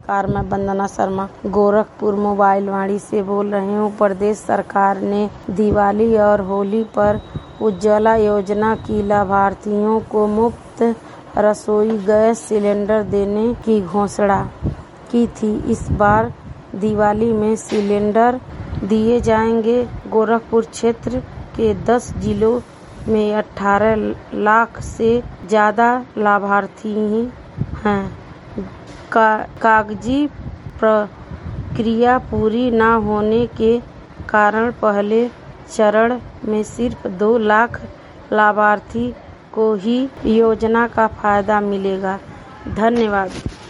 नमस्कार, मैं वंदना शर्मा गोरखपुर मोबाइल वाणी से बोल रही हूँ। प्रदेश सरकार ने दिवाली और होली पर उज्ज्वला योजना की लाभार्थियों को मुफ्त रसोई गैस सिलेंडर देने की घोषणा की थी। इस बार दिवाली में सिलेंडर दिए जाएंगे। गोरखपुर क्षेत्र के 10 जिलों में 18 लाख से ज़्यादा लाभार्थी हैं। कागजी प्रक्रिया पूरी न होने के कारण पहले चरण में सिर्फ 2 लाख लाभार्थी को ही योजना का फायदा मिलेगा। धन्यवाद।